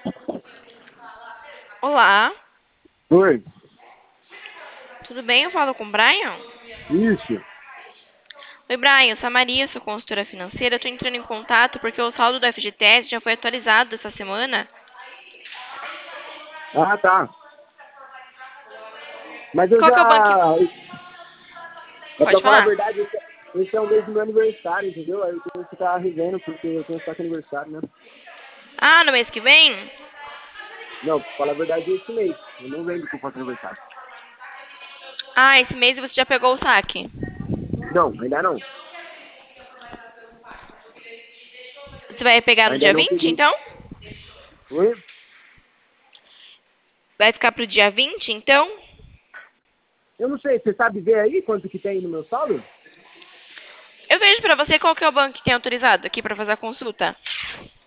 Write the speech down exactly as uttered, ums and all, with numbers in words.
Olá, Oi, tudo bem? Eu falo com o Brian? isso. Oi, Brian, eu sou a Maria, sou consultora financeira. Eu tô entrando em contato porque o saldo do F G T S já foi atualizado essa semana. Ah, tá. Mas eu Qual que é o banco? já. É Pode pra falar a falar. verdade, esse esse é o mês do meu aniversário, entendeu? Aí eu tenho que ficar revendo, porque eu tenho que estar com aniversário, né? Ah, no mês que vem? Não, pra falar a verdade, é esse mês. Eu não lembro que eu faço aniversário. Ah, esse mês você já pegou o saque. Não, ainda não. Você vai pegar no Ainda dia não vinte, peguei. então? Oi? Vai ficar pro dia vinte, então? Eu não sei, você sabe ver aí quanto que tem no meu saldo? Eu vejo pra você qual que é o banco que tem autorizado aqui pra fazer a consulta.